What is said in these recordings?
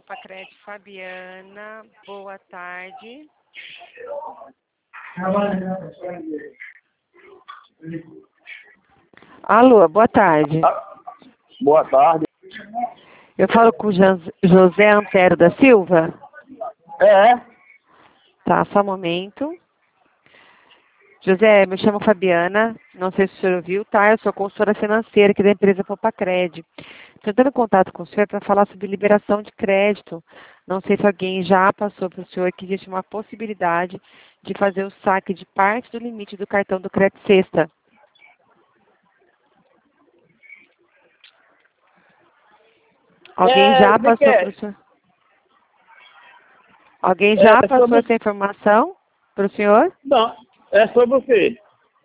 Fopacred Fabiana, boa tarde. Alô, boa tarde. Boa tarde. Eu falo com o José Antero da Silva? É? Tá, só um momento. José, me chamo Fabiana, não sei se o senhor ouviu, tá? Eu sou consultora financeira aqui da empresa Fopacred. Estou entrando em contato com o senhor para falar sobre liberação de crédito. Não sei se alguém já passou para o senhor que existe uma possibilidade de fazer o saque de parte do limite do cartão do Crédito Sexta. Alguém já passou para o senhor? Alguém já passou essa informação para o senhor? Não, é sobre o quê?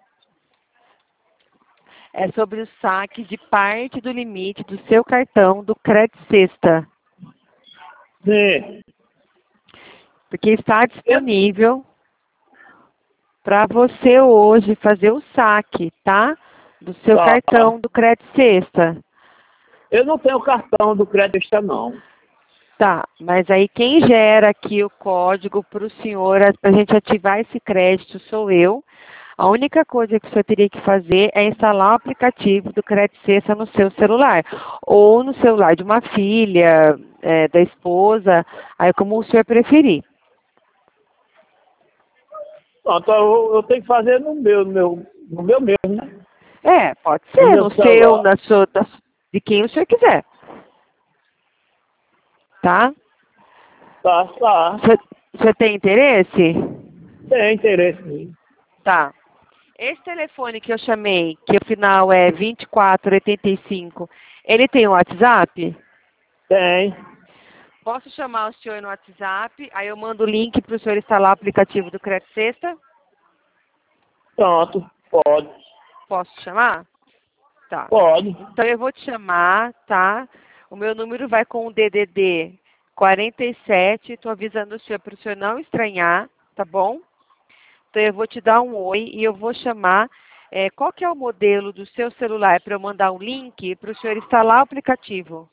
É sobre o saque de parte do limite do seu cartão do Crédito Sexta. Sim. Porque está disponível para você hoje fazer o saque, tá? Do seu cartão do Crédito Sexta. Eu não tenho cartão do Crédito, não. Tá, mas aí quem gera aqui o código para o senhor, para a gente ativar esse crédito, sou eu. A única coisa que o senhor teria que fazer é instalar o aplicativo do Crédito Sexta no seu celular. Ou no celular de uma filha, da esposa, aí como o senhor preferir. Pronto, eu tenho que fazer no meu mesmo, né? Pode ser, no seu, de quem o senhor quiser. Tá? Tá. O senhor tem interesse? Tem interesse, sim. Tá. Esse telefone que eu chamei, que o final é 2485, ele tem um WhatsApp? Tem. Posso chamar o senhor no WhatsApp, aí eu mando o link para o senhor instalar o aplicativo do Crédito Sexta? Pronto, pode. Posso chamar? Tá. Pode. Então eu vou te chamar, tá? O meu número vai com o DDD 47, estou avisando o senhor para o senhor não estranhar, tá bom? Então eu vou te dar um oi e eu vou chamar. Qual que é o modelo do seu celular para eu mandar um link para o senhor instalar o aplicativo?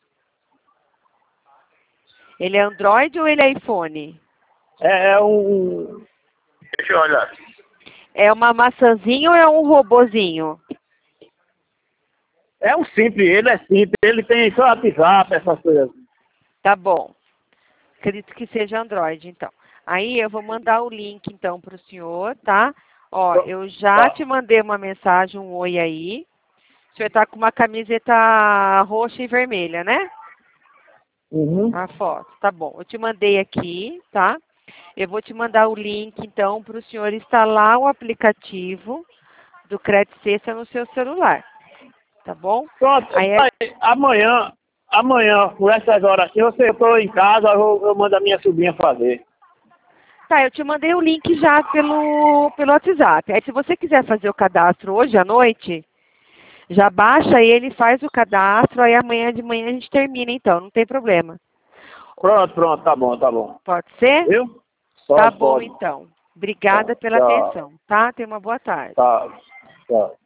Ele é Android ou ele é iPhone? É um... Deixa eu olhar. É uma maçãzinha ou é um robozinho? É um simples, ele é simples. Ele tem só WhatsApp, essas coisas. Tá bom. Acredito que seja Android, então. Aí eu vou mandar o link, então, para o senhor, tá? Ó, eu já te mandei uma mensagem, um oi aí. O senhor tá com uma camiseta roxa e vermelha, né? Uhum. A foto, tá bom. Eu te mandei aqui, tá? Eu vou te mandar o link, então, para o senhor instalar o aplicativo do Crédito Sexta no seu celular. Tá bom? Pronto, amanhã, por essas horas assim, eu estou em casa, eu mando a minha sobrinha fazer. Tá, eu te mandei o link já pelo WhatsApp. Aí se você quiser fazer o cadastro hoje à noite, já baixa ele, faz o cadastro, aí amanhã de manhã a gente termina então, não tem problema. Pronto, tá bom. Pode ser? Viu? Tá bom Pode. então. Obrigada pela Tchau. atenção, tá? Tenha uma boa tarde. Tá.